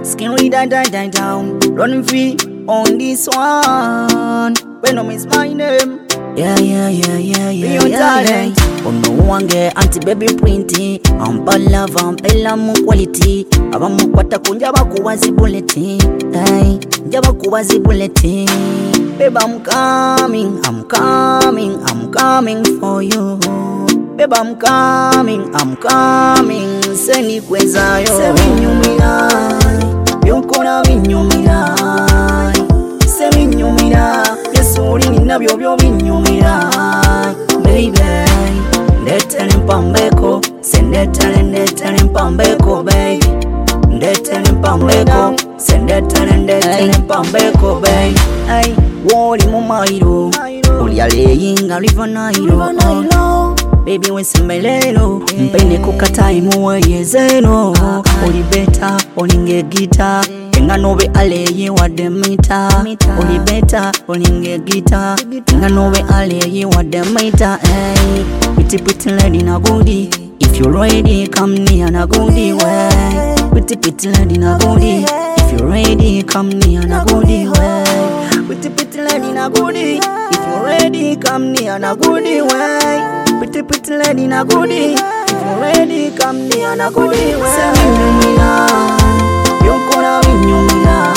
Skin we die down. Running free on this one. Venom is my name. Yeah. Your talent. Oh no one get anti-baby printy. Ampa love, ampela mu quality. Abamu kwata kunjaba kuwazi bulletin. Hey, njaba kuwazi bulletin. Babe, I'm coming for you. Babe, I'm coming. Seni kweza yo. Se vinyumira, byokora vinyumira. Se vinyumira, yesuri ninabyo byo vinyumira. Baby, ndetele mpambeko, ndetele mpambeko, baby. Ndetele mpambeko, ndetele mpambeko, baby. Ay, woli mu mairo, uli aleyinga river Nile. Baby wesemelelo, mpene kukatai muwe yezeno. Oli beta, olinge gita, enga nobe aleye wademita. Oli beta, olinge gita, enga nobe aleye wademita. Hey, pretty lady na goodie. If you're ready, come near na goodie way. Pretty lady na goodie. If you're ready, come near na goodie way. Pretty lady na goodie. If you're ready, come near na goodie way. Pretty lady na goodie. If you're ready, come near na goodie way. Se vinyumira, byokora vinyumira.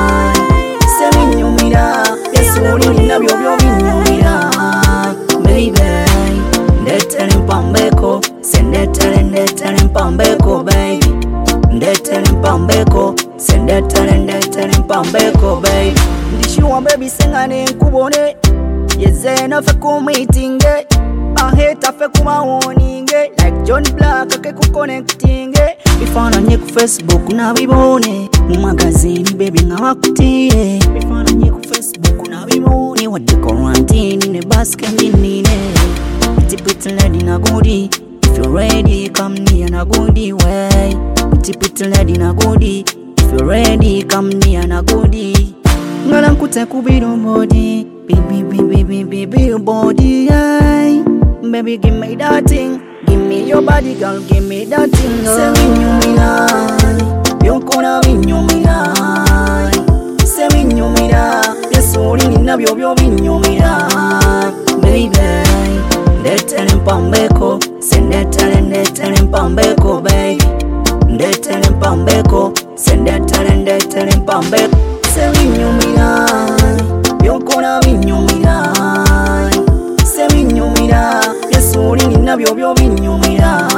Se vinyumira, yesuri ninabyo byo vinyumira. Baby, ndetele mpambeko, ndetele mpambeko, baby. Ndetele mpambeko, ndetele mpambeko, baby. Ndishiwa baby sengane nkubone, yezena fe kumitinge. Aheta fe kumawoninge, like John Black ake kuconnectinge. Bifananye ku Facebook na bibone, mu magazine baby nga wakutiye. Bifananye ku Facebook na bibone, wadde quarantine ne basket nine. Pretty lady na goodie. If you're ready, come near na goodie way. Pretty lady na goodie. If you're ready, come near na goodie. Ngala nkute kubiro body, baby body, ay. Baby give me that thing, give me your body girl, give me that thing. Se vinyumira, byokora vinyumira. Se vinyumira, yesuri ninabyo byo vinyumira. Baby, ndetele mpambeko, ndetele mpambeko, baby. Ndetele mpambeko, ndetele mpambeko. Se vinyumira, byokora vinyumira. Se vinyumira, yesuri ninabyo byo vinyumira.